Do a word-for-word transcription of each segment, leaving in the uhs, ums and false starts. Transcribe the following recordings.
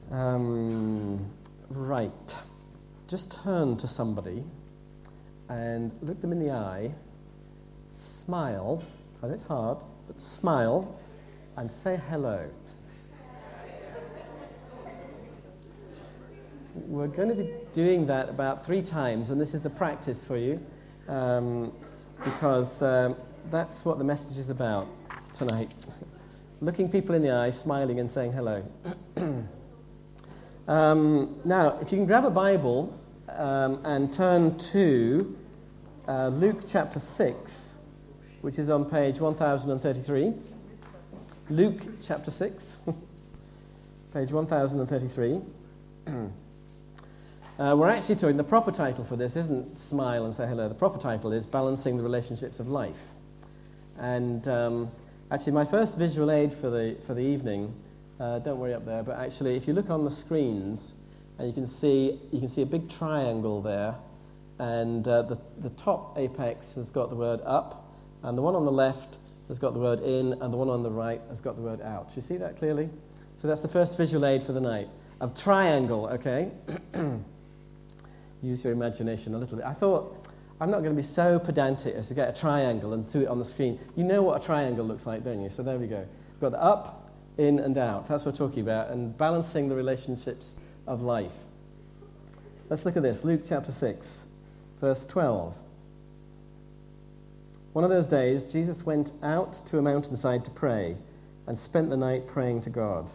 Um, right. Just turn to somebody and look them in the eye, smile, I know it's hard, but smile, and say hello. We're going to be doing that about three times, and this is a practice for you, um, because um, that's what the message is about tonight. Looking people in the eye, smiling and saying hello. um, now, if you can grab a Bible um, and turn to uh, Luke chapter six, which is on page one thousand thirty-three. Luke chapter six, page one thousand thirty-three. Uh, we're actually talking, the proper title for this isn't Smile and Say Hello. The proper title is Balancing the Relationships of Life. And um, actually my first visual aid for the for the evening, uh, don't worry up there, but actually if you look on the screens, and you can see you can see a big triangle there, and uh, the, the top apex has got the word up, and the one on the left has got the word in, and the one on the right has got the word out. Do you see that clearly? So that's the first visual aid for the night. Of triangle, okay? Use your imagination a little bit. I thought, I'm not going to be so pedantic as to get a triangle and do it on the screen. You know what a triangle looks like, don't you? So there we go. We've got the up, in, and out. That's what we're talking about, and balancing the relationships of life. Let's look at this. Luke chapter six, verse twelve. One of those days, Jesus went out to a mountainside to pray and spent the night praying to God.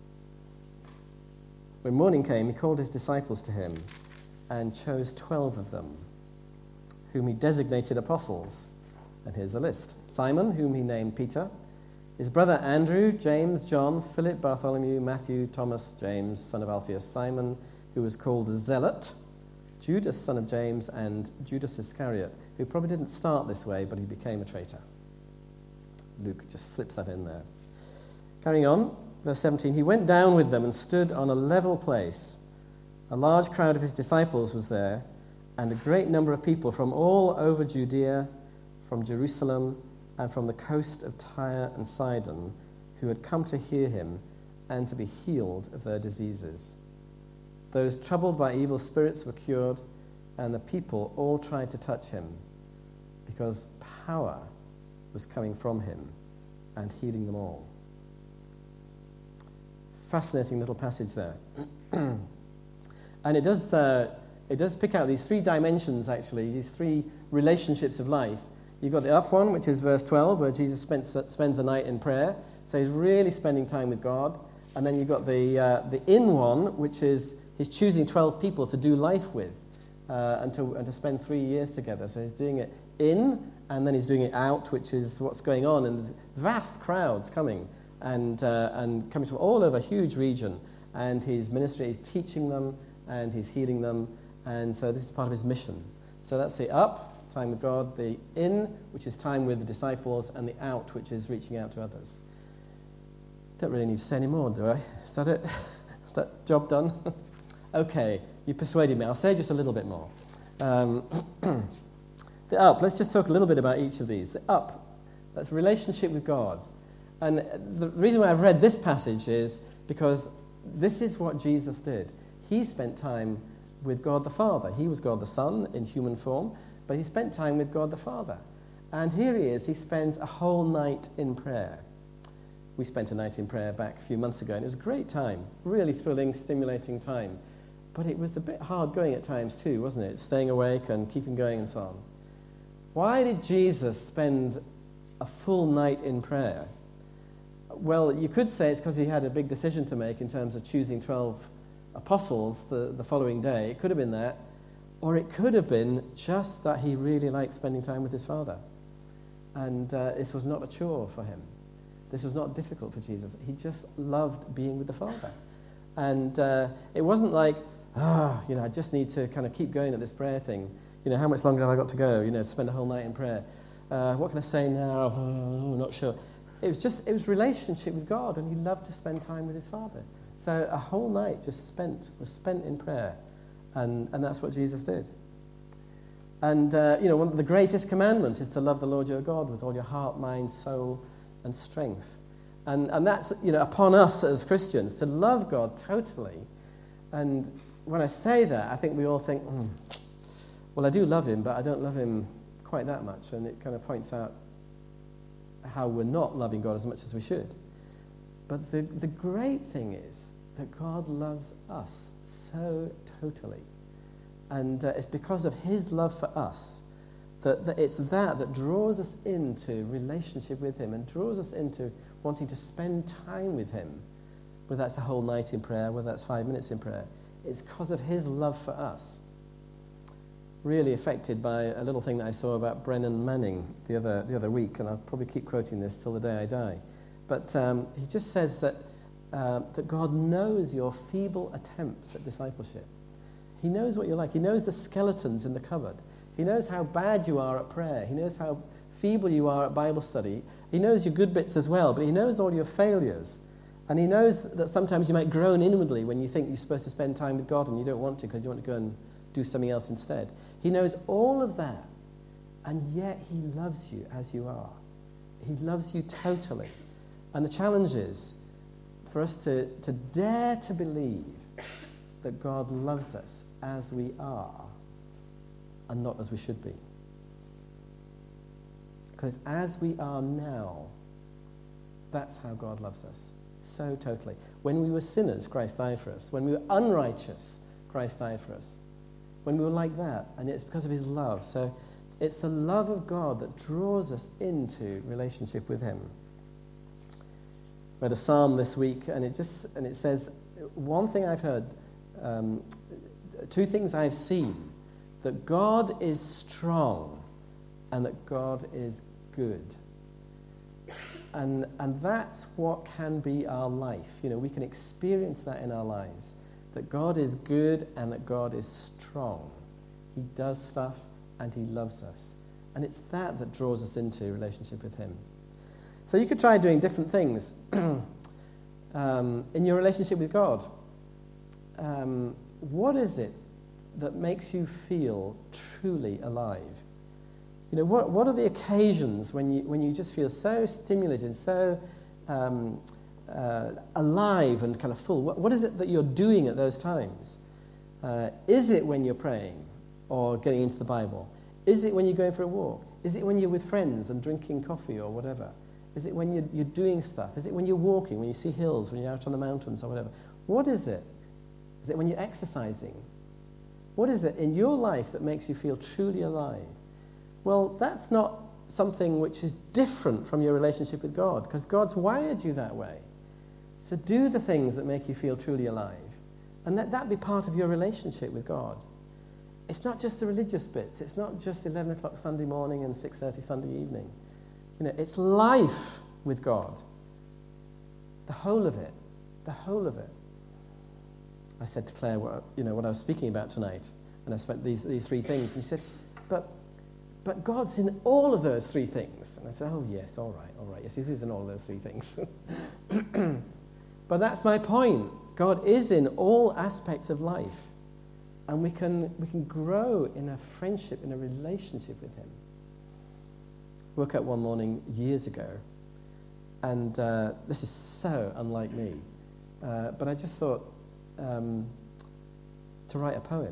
When morning came, he called his disciples to him and chose twelve of them, whom he designated apostles. And here's the list. Simon, whom he named Peter, his brother Andrew, James, John, Philip, Bartholomew, Matthew, Thomas, James, son of Alphaeus, Simon, who was called the Zealot, Judas, son of James, and Judas Iscariot, who probably didn't start this way, but he became a traitor. Luke just slips that in there. Carrying on, verse seventeen, he went down with them and stood on a level place. A large crowd of his disciples was there, and a great number of people from all over Judea, from Jerusalem, and from the coast of Tyre and Sidon, who had come to hear him and to be healed of their diseases. Those troubled by evil spirits were cured, and the people all tried to touch him, because power was coming from him and healing them all. Fascinating little passage there. And it does uh, it does pick out these three dimensions, actually, these three relationships of life. You've got the up one, which is verse twelve, where Jesus spends, spends a night in prayer. So he's really spending time with God. And then you've got the, uh, the in one, which is he's choosing twelve people to do life with uh, and, to, and to spend three years together. So he's doing it in, and then he's doing it out, which is what's going on. And vast crowds coming. And, uh, and coming from all over a huge region. And his ministry is teaching them, and he's healing them. And so this is part of his mission. So that's the up, time with God, the in, which is time with the disciples, and the out, which is reaching out to others. Don't really need to say any more, do I? Is that it? That job done? Okay, you persuaded me. I'll say just a little bit more. Um, the up, let's just talk a little bit about each of these. The up, that's relationship with God. And the reason why I've read this passage is because this is what Jesus did. He spent time with God the Father. He was God the Son in human form, but he spent time with God the Father. And here he is. He spends a whole night in prayer. We spent a night in prayer back a few months ago, and it was a great time. Really thrilling, stimulating time. But it was a bit hard going at times too, wasn't it? Staying awake and keeping going and so on. Why did Jesus spend a full night in prayer? Well, you could say it's because he had a big decision to make in terms of choosing twelve apostles the, the following day. It could have been that. Or it could have been just that he really liked spending time with his Father. And uh, this was not a chore for him. This was not difficult for Jesus. He just loved being with the Father. And uh, it wasn't like, ah, oh, you know, I just need to kind of keep going at this prayer thing. You know, how much longer have I got to go? You know, to spend a whole night in prayer. Uh, what can I say now? Oh, not sure. It was just, it was relationship with God, and he loved to spend time with his Father. So a whole night just spent, was spent in prayer, and, and that's what Jesus did. And, uh, you know, one of the greatest commandment is to love the Lord your God with all your heart, mind, soul, and strength. And, and that's, you know, upon us as Christians to love God totally. And when I say that, I think we all think, mm, well, I do love him, but I don't love him quite that much. And it kind of points out how we're not loving God as much as we should. But the, the great thing is that God loves us so totally. And uh, it's because of his love for us that, that it's that that draws us into relationship with him and draws us into wanting to spend time with him, whether that's a whole night in prayer, whether that's five minutes in prayer. It's because of his love for us. Really affected by a little thing that I saw about Brennan Manning the other the other week, and I'll probably keep quoting this till the day I die. But um, he just says that uh, that God knows your feeble attempts at discipleship. He knows what you're like. He knows the skeletons in the cupboard. He knows how bad you are at prayer. He knows how feeble you are at Bible study. He knows your good bits as well, but he knows all your failures. And he knows that sometimes you might groan inwardly when you think you're supposed to spend time with God and you don't want to because you want to go and do something else instead. He knows all of that, and yet he loves you as you are. He loves you totally. And the challenge is for us to, to dare to believe that God loves us as we are and not as we should be. Because as we are now, that's how God loves us, so totally. When we were sinners, Christ died for us. When we were unrighteous, Christ died for us. When we were like that, and it's because of his love. So it's the love of God that draws us into relationship with him. I read a psalm this week, and it just and it says, one thing I've heard, um, two things I've seen, that God is strong and that God is good. And and that's what can be our life. You know, we can experience that in our lives. That God is good and that God is strong. He does stuff and he loves us. And it's that that draws us into relationship with him. So you could try doing different things um, in your relationship with God. Um, what is it that makes you feel truly alive? You know, what what are the occasions when you when you just feel so stimulated, so um, uh, alive and kind of full? What, what is it that you're doing at those times? Uh, is it when you're praying or getting into the Bible? Is it when you're going for a walk? Is it when you're with friends and drinking coffee or whatever? Is it when you're, you're doing stuff? Is it when you're walking, when you see hills, when you're out on the mountains or whatever? What is it? Is it when you're exercising? What is it in your life that makes you feel truly alive? Well, that's not something which is different from your relationship with God, because God's wired you that way. So do the things that make you feel truly alive, and let that be part of your relationship with God. It's not just the religious bits. It's not just eleven o'clock Sunday morning and six thirty Sunday evening. You know, it's life with God. The whole of it. The whole of it. I said to Claire what, you know, what I was speaking about tonight, and I spent these, these three things, and she said, but But God's in all of those three things. And I said, oh, yes, all right, all right. Yes, he is in all of those three things. But that's my point. God is in all aspects of life. And we can we can grow in a friendship, in a relationship with him. I woke up one morning years ago, and uh, this is so unlike me. Uh, but I just thought um, to write a poem.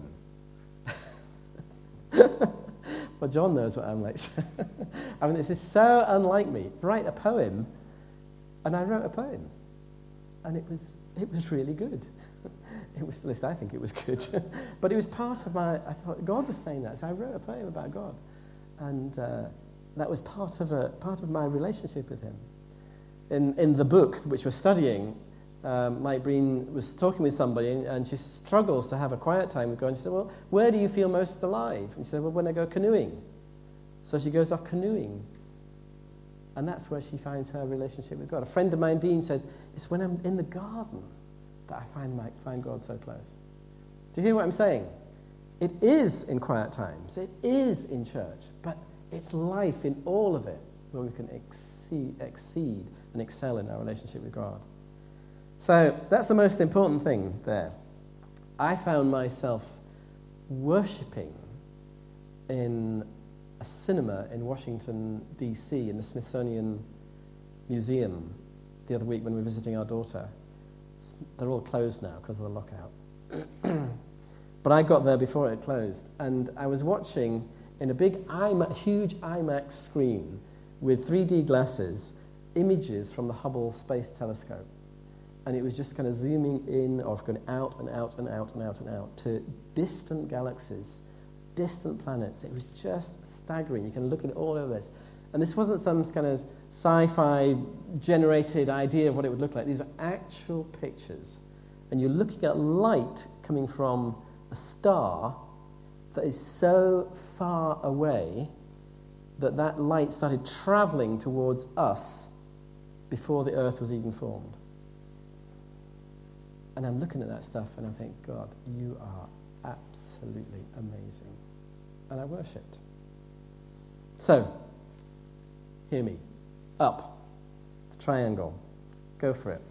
Well, John knows what I'm like. I mean, this is so unlike me. Write a poem, and I wrote a poem, and it was it was really good. It was, at least I think it was good. But it was part of my. I thought God was saying that, so I wrote a poem about God, and uh, that was part of a part of my relationship with him. In in the book which we're studying, um, Mike Breen was talking with somebody, and, and she struggles to have a quiet time with God. And she said, "Well, where do you feel most alive?" And she said, "Well, when I go canoeing." So she goes off canoeing, and that's where she finds her relationship with God. A friend of mine, Dean, says, "It's when I'm in the garden that I find my, find God so close." Do you hear what I'm saying? It is in quiet times. It is in church, but it's life in all of it where we can exceed, exceed and excel in our relationship with God. So that's the most important thing there. I found myself worshipping in a cinema in Washington, D C, in the Smithsonian Museum the other week when we were visiting our daughter. They're all closed now because of the lockout. But I got there before it closed, and I was watching in a big, IMAX, huge IMAX screen with three D glasses, images from the Hubble Space Telescope. And it was just kind of zooming in or going out and out and out and out and out to distant galaxies, distant planets. It was just staggering. You can look at it all over this. And this wasn't some kind of sci-fi generated idea of what it would look like. These are actual pictures. And you're looking at light coming from a star that is so far away that that light started traveling towards us before the Earth was even formed. And I'm looking at that stuff and I think, God, you are absolutely amazing. And I worshipped. So, hear me. Up. The triangle. Go for it.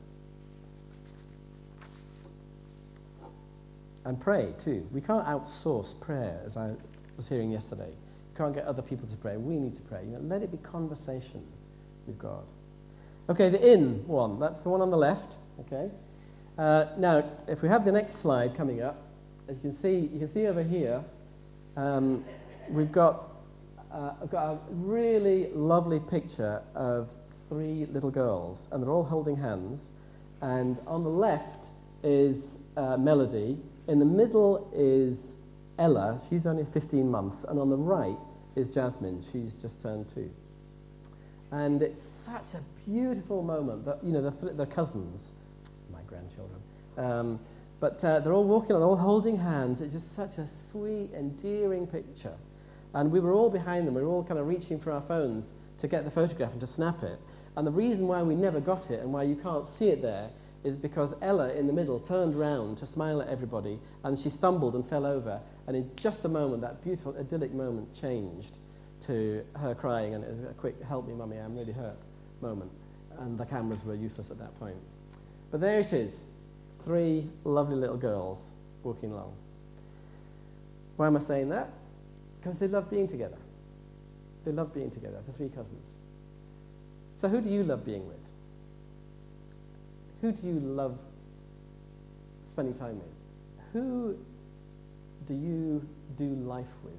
And pray, too. We can't outsource prayer, as I was hearing yesterday. You can't get other people to pray. We need to pray. You know, let it be conversation with God. Okay, the in one. That's the one on the left. Okay. Uh, now, if we have the next slide coming up, as you can see, you can see over here, um, we've got uh, I've got a really lovely picture of three little girls, and they're all holding hands. And on the left is uh, Melody. In the middle is Ella. She's only fifteen months, and on the right is Jasmine. She's just turned two. And it's such a beautiful moment. That, you know, they're, th- they're cousins. My grandchildren. Um, but uh, they're all walking on, all holding hands. It's just such a sweet, endearing picture. And we were all behind them. We were all kind of reaching for our phones to get the photograph and to snap it. And the reason why we never got it and why you can't see it there is because Ella, in the middle, turned round to smile at everybody, and she stumbled and fell over. And in just a moment, that beautiful, idyllic moment changed to her crying, and it was a quick, help me, mummy, I'm really hurt moment. And the cameras were useless at that point. But there it is, three lovely little girls walking along. Why am I saying that? Because they love being together. They love being together, the three cousins. So who do you love being with? Who do you love spending time with? Who do you do life with?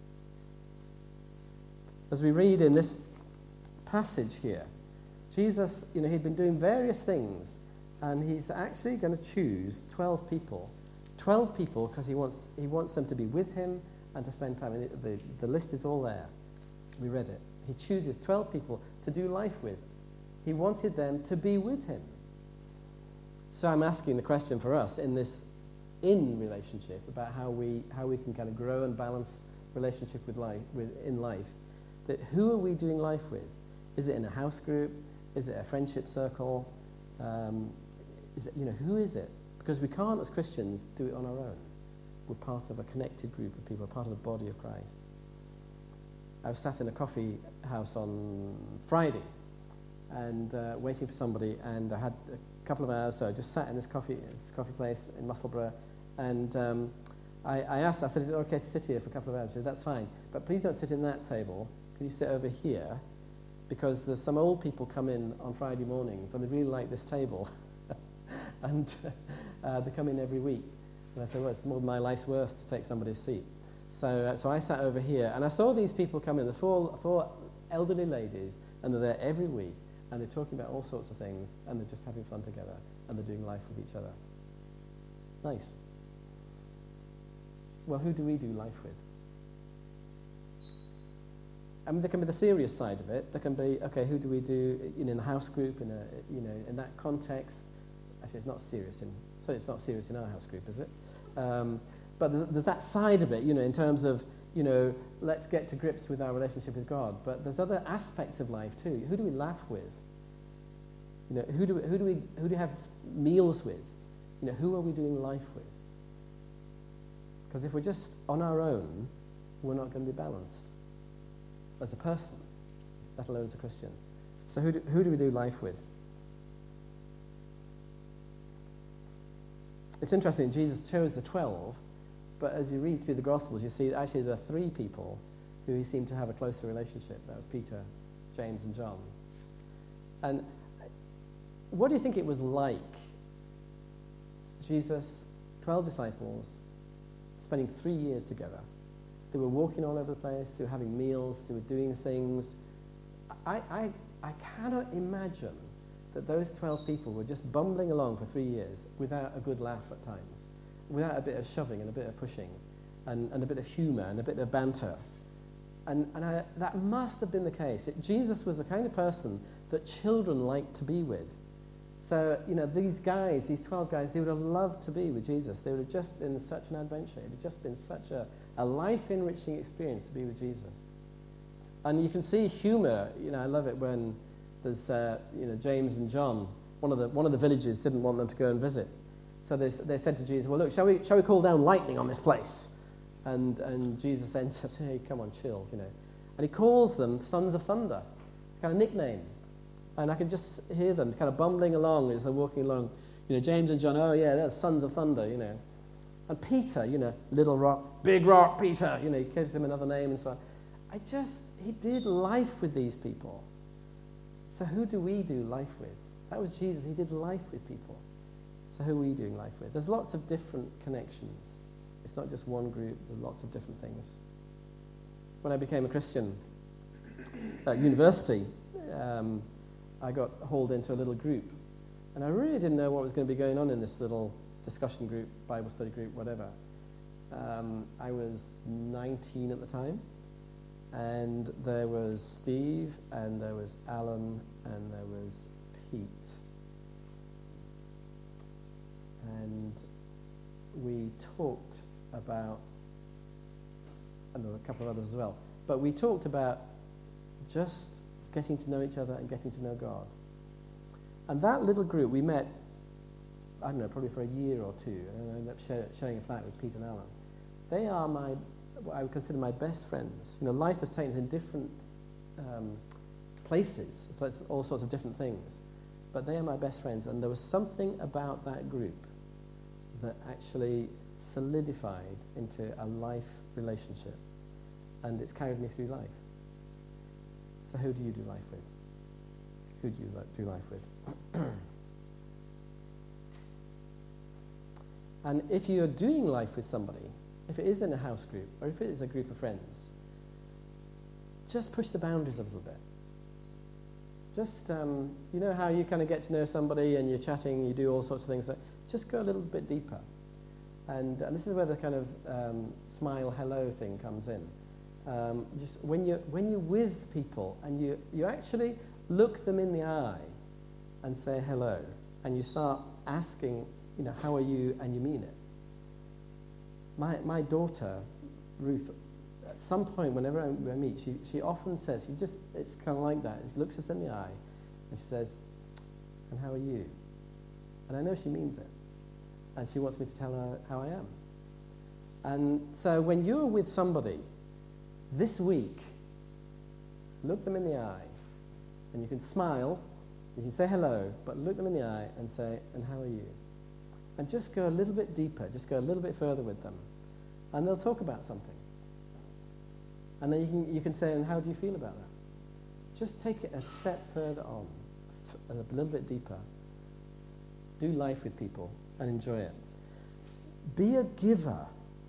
As we read in this passage here, Jesus, you know, he'd been doing various things, and he's actually going to choose twelve people. twelve people because he wants he wants them to be with him and to spend time. And the, the list is all there. We read it. He chooses twelve people to do life with. He wanted them to be with him. So I'm asking the question for us in this in relationship about how we how we can kind of grow and balance relationship with life with in life. That who are we doing life with? Is it in a house group? Is it a friendship circle? Um, is it, you know, who is it? Because we can't, as Christians, do it on our own. We're part of a connected group of people, part of the body of Christ. I was sat in a coffee house on Friday and uh, waiting for somebody, and I had a couple of hours, so I just sat in this coffee this coffee place in Musselburgh, and um, I, I asked, I said, is it okay to sit here for a couple of hours? She said, that's fine, but please don't sit in that table. Could you sit over here? Because there's some old people come in on Friday mornings, and they really like this table. and uh, they come in every week. And I said, well, it's more than my life's worth to take somebody's seat. So uh, so I sat over here, and I saw these people come in, the four, four elderly ladies, and they're there every week, and they're talking about all sorts of things, and they're just having fun together, and they're doing life with each other. Nice. Well, who do we do life with? I mean, there can be the serious side of it. There can be, okay, who do we do you know, in a house group, in a you know, in that context? Actually, it's not serious in, so it's not serious in our house group, is it? Um, but there's, there's that side of it, you know, in terms of, you know, let's get to grips with our relationship with God. But there's other aspects of life too. Who do we laugh with? You know, who do we, who do we who do we have meals with? You know, who are we doing life with? Because if we're just on our own, we're not going to be balanced as a person, let alone as a Christian. So who do, who do we do life with? It's interesting, Jesus chose the twelve, but as you read through the Gospels, you see actually there are three people who he seemed to have a closer relationship. That was Peter, James, and John. And what do you think it was like? Jesus, twelve disciples, spending three years together. They were walking all over the place. They were having meals. They were doing things. I, I, I cannot imagine that those twelve people were just bumbling along for three years without a good laugh at times, without a bit of shoving and a bit of pushing, and, and a bit of humour and a bit of banter. And, and I, that must have been the case. It, Jesus was the kind of person that children liked to be with. So, you know, these guys, these twelve guys, they would have loved to be with Jesus. They would have just been such an adventure. It would have just been such a, a life-enriching experience to be with Jesus. And you can see humour. You know, I love it when there's, uh, you know, James and John. One of the one of the villages didn't want them to go and visit, so they they said to Jesus, "Well, look, shall we shall we call down lightning on this place?" And and Jesus then said, "Hey, come on, chill, you know." And he calls them sons of thunder, kind of nickname. And I can just hear them kind of bumbling along as they're walking along. You know, James and John, oh yeah, they're sons of thunder, you know. And Peter, you know, little rock, big rock, Peter, you know, he gives him another name and so on. I just, he did life with these people. So who do we do life with? That was Jesus. He did life with people. So who are we doing life with? There's lots of different connections. It's not just one group. There's lots of different things. When I became a Christian at university, um, I got hauled into a little group. And I really didn't know what was going to be going on in this little discussion group, Bible study group, whatever. Um, I was nineteen at the time. And there was Steve, and there was Alan, and there was Pete. And we talked about, and there were a couple of others as well, but we talked about just getting to know each other and getting to know God. And that little group, we met, I don't know, probably for a year or two, and I ended up share, sharing a flat with Pete and Alan. They are my, what I would consider my best friends. You know, life has taken us in different um, places, so it's all sorts of different things. But they are my best friends, and there was something about that group that actually solidified into a life relationship, and it's carried me through life. So who do you do life with? Who do you do life with? And if you're doing life with somebody, if it is in a house group, or if it is a group of friends, just push the boundaries a little bit. Just, um, you know how you kind of get to know somebody and you're chatting, you do all sorts of things, so just go a little bit deeper. And, and this is where the kind of um, smile hello thing comes in. Um, just when you're, when you're with people and you, you actually look them in the eye and say hello, and you start asking, you know, how are you, and you mean it. My my daughter, Ruth, at some point, whenever I, I meet, she, she often says, she just, it's kind of like that. She looks us in the eye and she says, and how are you? And I know she means it. And she wants me to tell her how I am. And so when you're with somebody this week, look them in the eye, and you can smile, you can say hello, but look them in the eye and say, and how are you? And just go a little bit deeper, just go a little bit further with them. And they'll talk about something. And then you can, you can say, and how do you feel about that? Just take it a step further on, a little bit deeper. Do life with people and enjoy it. Be a giver.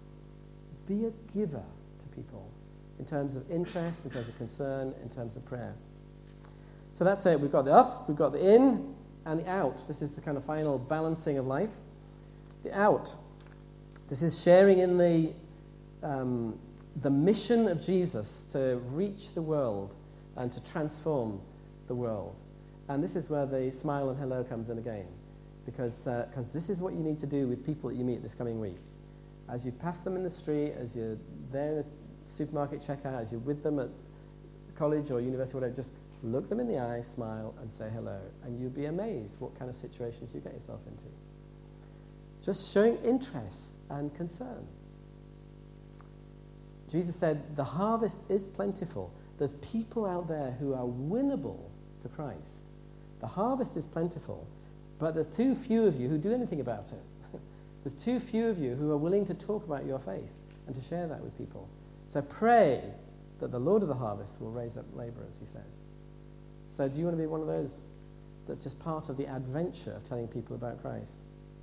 Be a giver to people in terms of interest, in terms of concern, in terms of prayer. So that's it. We've got the up, we've got the in, and the out. This is the kind of final balancing of life. The out. This is sharing in the um, the mission of Jesus to reach the world and to transform the world. And this is where the smile and hello comes in again, because uh, because this is what you need to do with people that you meet this coming week. As you pass them in the street, as you're there in the supermarket checkout, as you're with them at college or university, whatever, just look them in the eye, smile, and say hello, and you'll be amazed what kind of situations you get yourself into. Just showing interest and concern. Jesus said, the harvest is plentiful. There's people out there who are winnable to Christ. The harvest is plentiful, but there's too few of you who do anything about it. There's too few of you who are willing to talk about your faith and to share that with people. So pray that the Lord of the harvest will raise up laborers, he says. So do you want to be one of those that's just part of the adventure of telling people about Christ.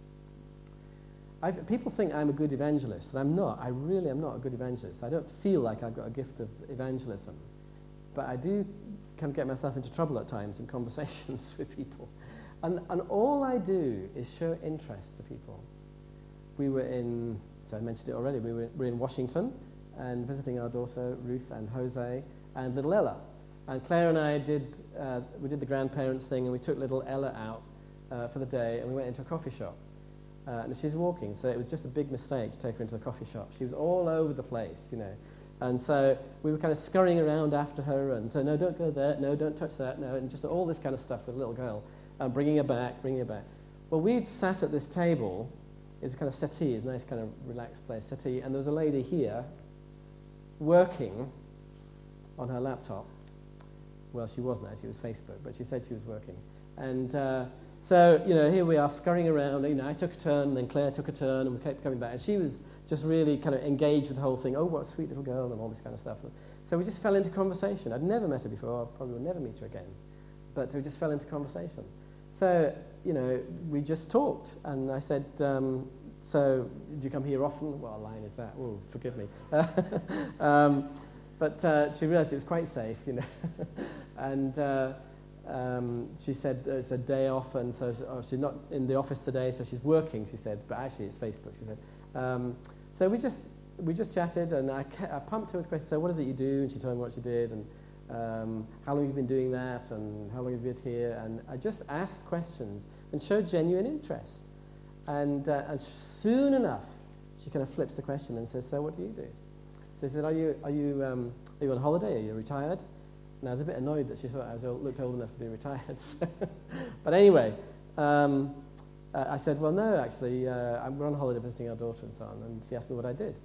I've, people think I'm a good evangelist, and I'm not. I really am not a good evangelist. I don't feel like I've got a gift of evangelism, but I do kind of get myself into trouble at times in conversations with people. And, and all I do is show interest to people. We were in, so I mentioned it already, we were, we were in Washington and visiting our daughter Ruth and Jose and little Ella. And Claire and I did, uh, we did the grandparents thing, and we took little Ella out uh, for the day, and we went into a coffee shop. Uh, and she's walking, so it was just a big mistake to take her into the coffee shop. She was all over the place, you know. And so we were kind of scurrying around after her, and so, no, don't go there, no, don't touch that, no, and just all this kind of stuff with a little girl, and bringing her back, bringing her back. Well, we'd sat at this table. It was a kind of settee, a nice kind of relaxed place, settee, and there was a lady here working on her laptop. Well, she wasn't actually, it was Facebook, but she said she was working. And uh, so, you know, here we are scurrying around. You know, I took a turn, and then Claire took a turn, and we kept coming back. And she was just really kind of engaged with the whole thing. Oh, what a sweet little girl, and all this kind of stuff. So we just fell into conversation. I'd never met her before. I probably will never meet her again. But we just fell into conversation. So, you know, we just talked. And I said, um, so do you come here often? What a line is that? Oh, forgive me. um, but uh, she realized it was quite safe, you know. and... Uh, Um, she said uh, it's a day off, and so oh, she's not in the office today, so she's working, she said, but actually it's Facebook, she said. Um, so we just we just chatted, and I, ca- I pumped her with questions. So what is it you do? And she told me what she did, and um, how long have you been doing that, and how long have you been here? And I just asked questions and showed genuine interest. And, uh, and soon enough, she kind of flips the question and says, so what do you do? So she said, are you, are you, um, are you on holiday? Are you retired? And I was a bit annoyed that she thought I was old, looked old enough to be retired. So but anyway, um, uh, I said, well, no, actually, uh, I'm, we're on holiday visiting our daughter and so on. And she asked me what I did.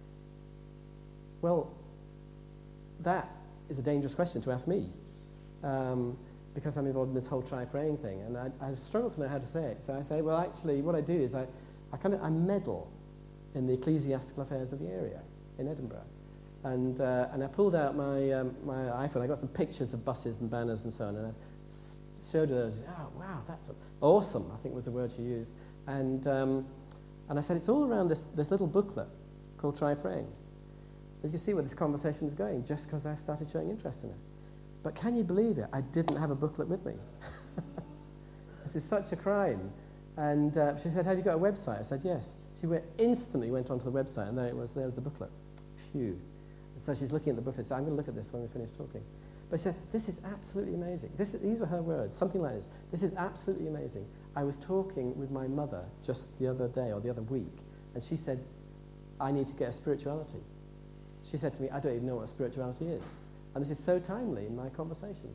Well, that is a dangerous question to ask me, um, because I'm involved in this whole try praying thing. And I, I struggle to know how to say it. So I say, well, actually, what I do is I, I kind of I meddle in the ecclesiastical affairs of the area in Edinburgh. And, uh, and I pulled out my, um, my iPhone. I got some pictures of buses and banners and so on, and I s- showed her those. Oh, wow, that's awesome, I think was the word she used. And, um, and I said, it's all around this, this little booklet called Try Praying. And you see where this conversation is going, just because I started showing interest in it. But can you believe it? I didn't have a booklet with me. This is such a crime. And uh, she said, have you got a website? I said, yes. She went, instantly went onto the website, and there it was, there was the booklet. Phew. So she's looking at the booklet and said, I'm going to look at this when we finish talking. But she said, this is absolutely amazing. This, these were her words, something like this. This is absolutely amazing. I was talking with my mother just the other day or the other week, and she said, I need to get a spirituality. She said to me, I don't even know what spirituality is. And this is so timely in my conversation.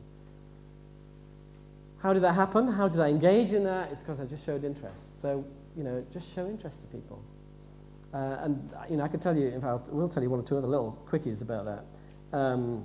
How did that happen? How did I engage in that? It's because I just showed interest. So, you know, just show interest to people. Uh, and, you know, I could tell you, if I will tell you one or two other little quickies about that. Um,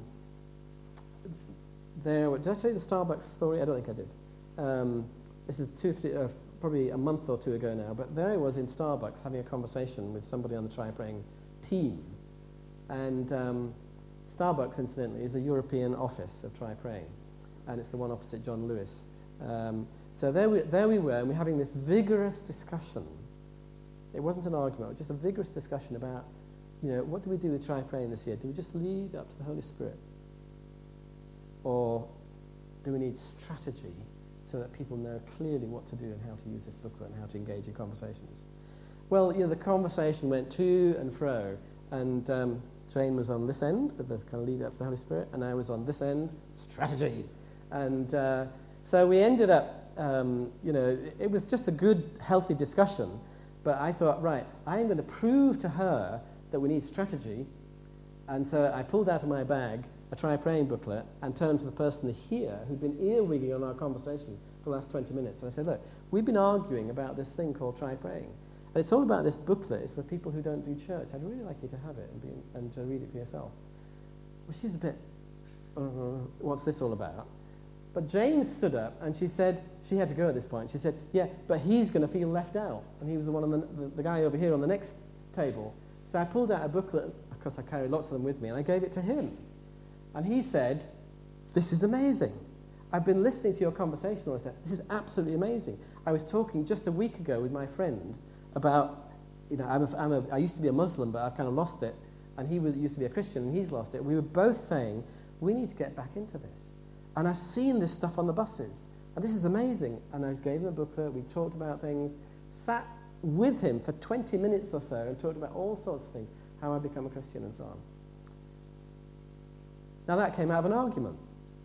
there, did I tell you the Starbucks story? I don't think I did. Um, this is two, three, uh, probably a month or two ago now, but there I was in Starbucks having a conversation with somebody on the Try Praying team. And um, Starbucks, incidentally, is a European office of Try Praying, and it's the one opposite John Lewis. Um, so there we, there we were, and we're having this vigorous discussion. It wasn't an argument, it was just a vigorous discussion about, you know, what do we do with Try Praying this year? Do we just lead up to the Holy Spirit? Or do we need strategy so that people know clearly what to do and how to use this booklet and how to engage in conversations? Well, you know, the conversation went to and fro, and um, Jane was on this end with the kind of lead up to the Holy Spirit, and I was on this end, strategy. And uh, so we ended up, um, you know, it, it was just a good, healthy discussion. But I thought, right, I'm going to prove to her that we need strategy. And so I pulled out of my bag a Try Praying booklet and turned to the person here who'd been earwigging on our conversation for the last twenty minutes. And I said, look, we've been arguing about this thing called Try Praying. And it's all about this booklet. It's for people who don't do church. I'd really like you to have it and, be, and to read it for yourself. Well, she was a bit, uh, what's this all about? But Jane stood up and she said, she had to go at this point, she said, yeah, but he's going to feel left out. And he was the one on the, the, the guy over here on the next table. So I pulled out a booklet, of course I carry lots of them with me, and I gave it to him. And he said, this is amazing. I've been listening to your conversation all this time. This is absolutely amazing. I was talking just a week ago with my friend about, you know, I'm a, I'm a, I used to be a Muslim, but I've kind of lost it. And he was used to be a Christian, and he's lost it. We were both saying, we need to get back into this. And I've seen this stuff on the buses. And this is amazing. And I gave him a booklet. We talked about things. Sat with him for twenty minutes or so and talked about all sorts of things. How I become a Christian and so on. Now that came out of an argument.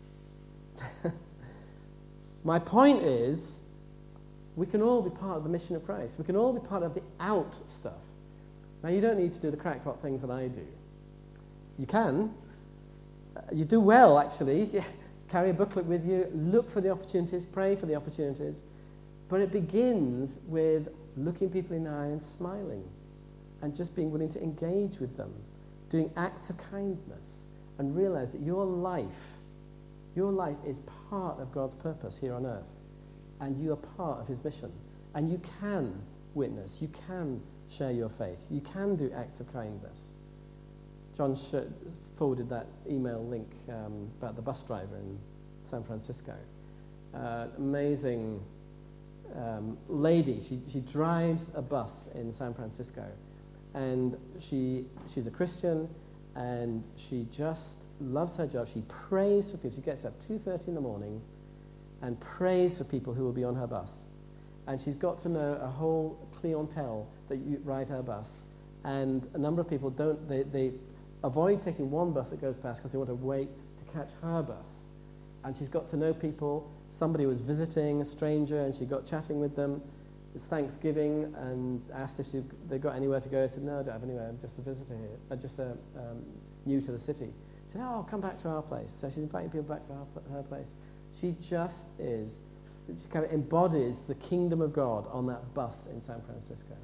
My point is, we can all be part of the mission of Christ. We can all be part of the out stuff. Now, you don't need to do the crackpot things that I do. You can. Uh, you do well, actually. Carry a booklet with you. Look for the opportunities. Pray for the opportunities. But it begins with looking people in the eye and smiling and just being willing to engage with them, doing acts of kindness, and realize that your life, your life is part of God's purpose here on earth, and you are part of his mission. And you can witness. You can share your faith. You can do acts of kindness. John sh- forwarded that email link um, about the bus driver in San Francisco. Uh, amazing um, lady. She, she drives a bus in San Francisco. And she she's a Christian, and she just loves her job. She prays for people. She gets up two thirty in the morning and prays for people who will be on her bus. And she's got to know a whole clientele that you ride her bus. And a number of people don't, they, they avoid taking one bus that goes past because they want to wait to catch her bus. And she's got to know people. Somebody was visiting, a stranger, and she got chatting with them. It's Thanksgiving, and asked if she, they got anywhere to go. I said, no, I don't have anywhere. I'm just a visitor here. I'm just a, um, new to the city. She said, oh, come back to our place. So she's inviting people back to her, her place. She just is, she kind of embodies the kingdom of God on that bus in San Francisco.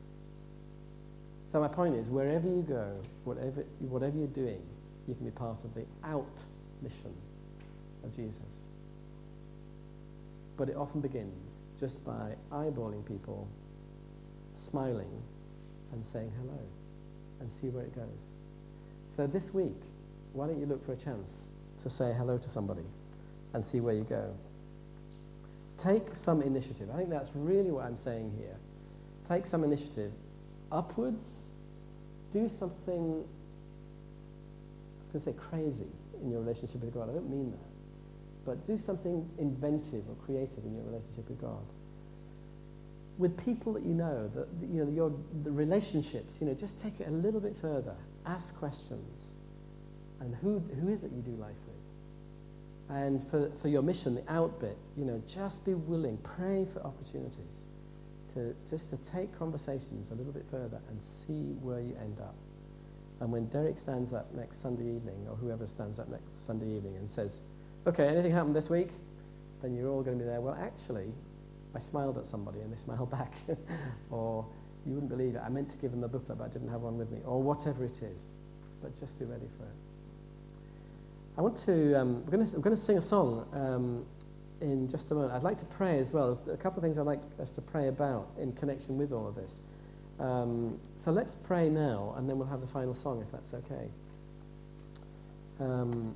So my point is, wherever you go, whatever, whatever you're doing, you can be part of the out mission of Jesus. But it often begins just by eyeballing people, smiling, and saying hello, and see where it goes. So this week, why don't you look for a chance to say hello to somebody and see where you go? Take some initiative. I think that's really what I'm saying here. Take some initiative upwards. Do something, I was going to say crazy in your relationship with God. I don't mean that. But do something inventive or creative in your relationship with God. With people that you know, that you know your the relationships, you know, just take it a little bit further. Ask questions. And who who is it you do life with? And for, for your mission, the out bit, you know, just be willing, pray for opportunities to just to take conversations a little bit further and see where you end up. And when Derek stands up next Sunday evening, or whoever stands up next Sunday evening and says, okay, anything happened this week? Then you're all going to be there. Well, actually, I smiled at somebody and they smiled back. Or you wouldn't believe it, I meant to give them the booklet, but I didn't have one with me. Or whatever it is. But just be ready for it. I want to, um, we're going to, we're going to sing a song um, in just a moment. I'd like to pray as well. A couple of things I'd like us to pray about in connection with all of this. Um, so let's pray now, and then we'll have the final song, if that's okay. Um,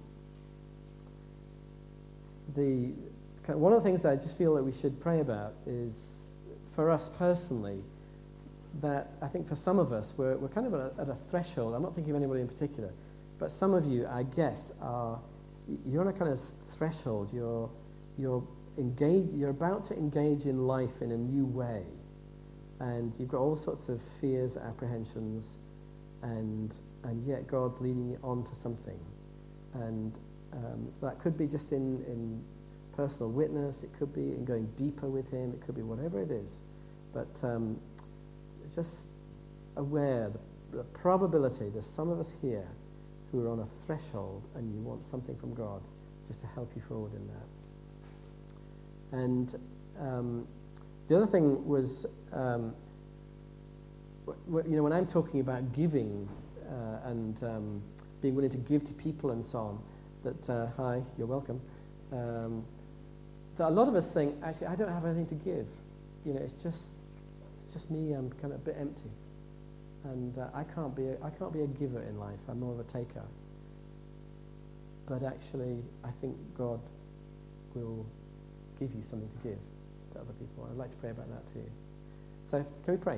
the one of the things that I just feel that we should pray about is, for us personally, that I think for some of us, we're, we're kind of at a, at a threshold. I'm not thinking of anybody in particular, but some of you, I guess, are you're on a kind of threshold. You're you're engaged. You're about to engage in life in a new way, and you've got all sorts of fears, apprehensions, and and yet God's leading you on to something, and um, that could be just in in personal witness. It could be in going deeper with Him. It could be whatever it is, but um, just aware the, the probability. There's some of us here who are on a threshold, and you want something from God just to help you forward in that. And um, the other thing was, um, w- w- you know, when I'm talking about giving uh, and um, being willing to give to people and so on, that, uh, hi, you're welcome, um, that a lot of us think, actually, I don't have anything to give. You know, it's just, it's just me, I'm kind of a bit empty. And uh, I can't be a, I can't be a giver in life. I'm more of a taker. But actually, I think God will give you something to give to other people. I'd like to pray about that too. So, can we pray?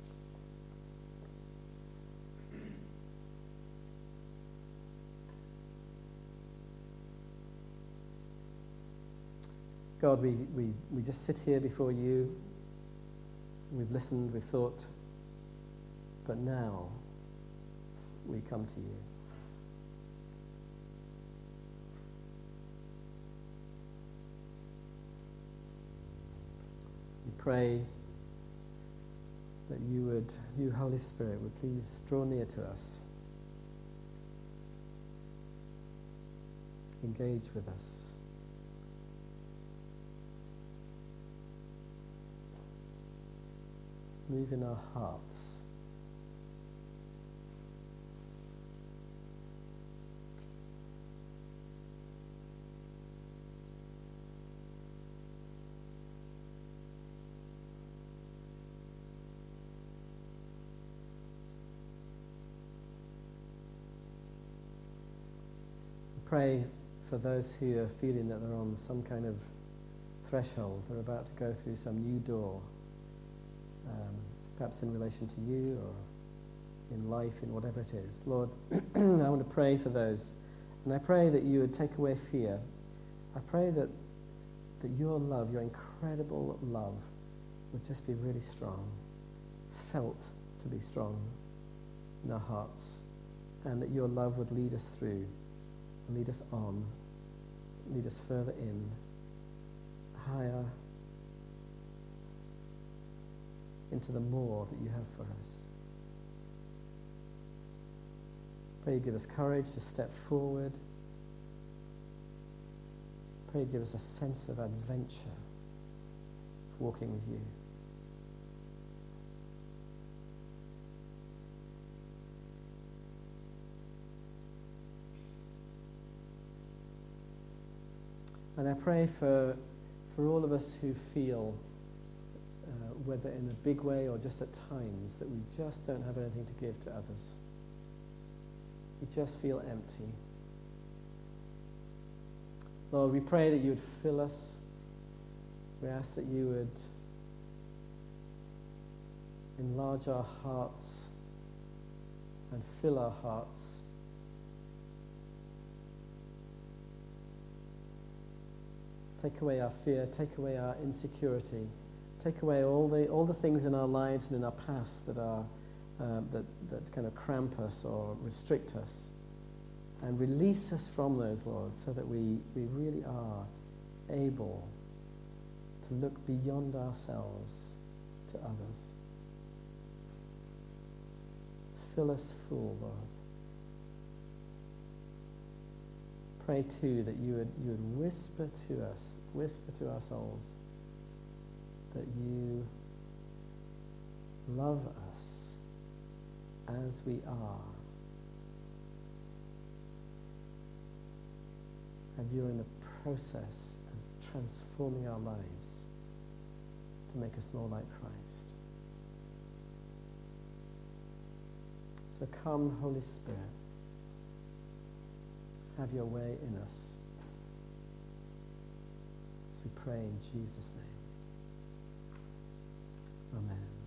God, we, we, we just sit here before you. We've listened, we've thought, but now we come to you. We pray that you would, you Holy Spirit, would please draw near to us, engage with us. Move in our hearts. Pray for those who are feeling that they're on some kind of threshold, they're about to go through some new door. Um, perhaps in relation to you or in life, in whatever it is. Lord, I want to pray for those. And I pray that you would take away fear. I pray that, that your love, your incredible love, would just be really strong, felt to be strong in our hearts, and that your love would lead us through, lead us on, lead us further in, higher, into the more that you have for us. Pray you give us courage to step forward. Pray you give us a sense of adventure for walking with you. And I pray for, for all of us who feel Uh, whether in a big way or just at times, that we just don't have anything to give to others. We just feel empty. Lord, we pray that you would fill us. We ask that you would enlarge our hearts and fill our hearts. Take away our fear, take away our insecurity. Take away all the all the things in our lives and in our past that are uh, that that kind of cramp us or restrict us, and release us from those, Lord, so that we we really are able to look beyond ourselves to others. Fill us full, Lord. Pray too that you would you would whisper to us, whisper to our souls, that you love us as we are, and you're in the process of transforming our lives to make us more like Christ. So come, Holy Spirit, have your way in us, as we pray in Jesus' name. Amen.